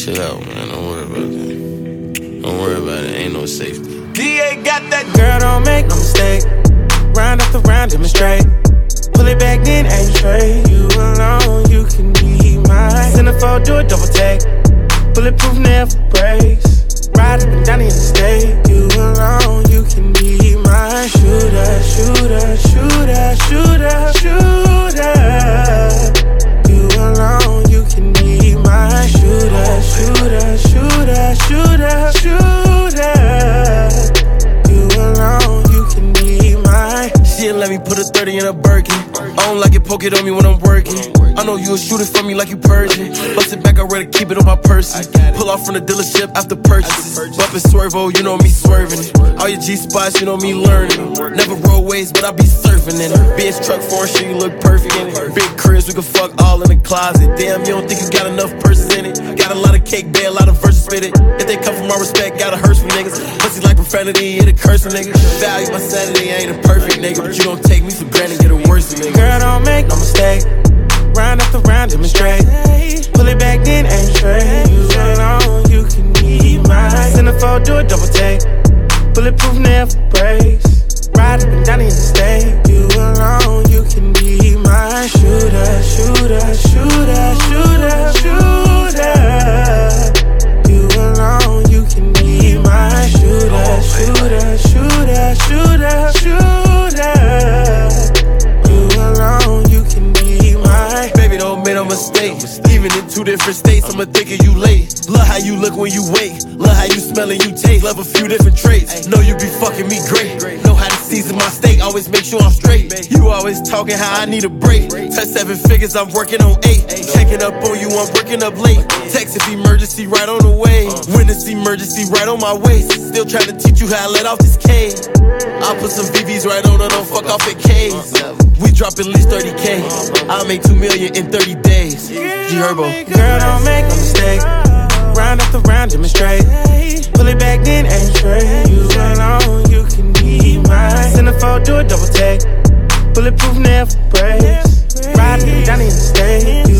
Chill out, man. Don't worry about that. Don't worry about it. Ain't no safety. DA got that. Girl, don't make no mistake. Round after round, demonstrate. Pull it back, then aim straight. You alone, you can be mine. Centerfold, do a double take. Bulletproof, never breaks. Ride up and down the interstate. You alone, you can be mine. Shooter, shooter, shooter, shooter, shooter. You alone, you can be mine. Shooter, shooter, shooter, shooter, shooter. You alone, you can be mine. She didn't let me put a 30 in a Birkin. I don't like it, poke it on me when I'm working. I know you a shooter for me like you Persian. Bust it back, I'm ready to keep it on my person. Pull off from the dealership after purchases. Bump and swervo, you know me swerving it. All your G-spots, you know me learning. Never roll waves, but I be surfing in it. Benz truck foreign shit, you look perfect in it. Big cribs, we can fuck all in the closet. Damn, you don't think you got enough purses in it. Got a lot of cake, bear, a lot of verses fit it. If they come from my respect, got a hearse for niggas. Pussy like profanity, hit a curse for niggas. Value my sanity, I ain't a perfect nigga, but you don't take me for granted, get a worse nigga. Girl, don't make no mistake. Round after round, demonstrate. Pull it back, then aim straight. You alone, you can be mine. Centerfold, do a double take. Bulletproof, never breaks. Ride up and down the interstate. You alone, you can be mine. Shooter, shooter, shooter, shooter, shooter. You alone, you can be mine. Shooter, shooter, shooter, shooter, shooter. You alone, you can be mine. Baby, don't make no mistake. Even in two different states, I'ma think of you late. Love how you look when you wake. Love how you smell and you taste. Love a few different traits. Know you be fucking me great. Know how to season my steak. Always make sure I'm straight. You always talking how I need a break. Touch 7 figures, I'm working on 8. Checking up on you, I'm working up late. Text if emergency, right on the way. When it's emergency, right on my waist. Still trying to teach you how I let off this K. I'll put some VVs right on her, don't fuck off at K's. We drop at least 30K. I'll make 2 million in 30 days. G-Herbo. Girl, don't make no mistake. Round after round, demonstrate. Pull it back, then aim straight. You alone, you can be mine. Centerfold, do a double take. Bulletproof, never breaks. Ride up and down the interstate.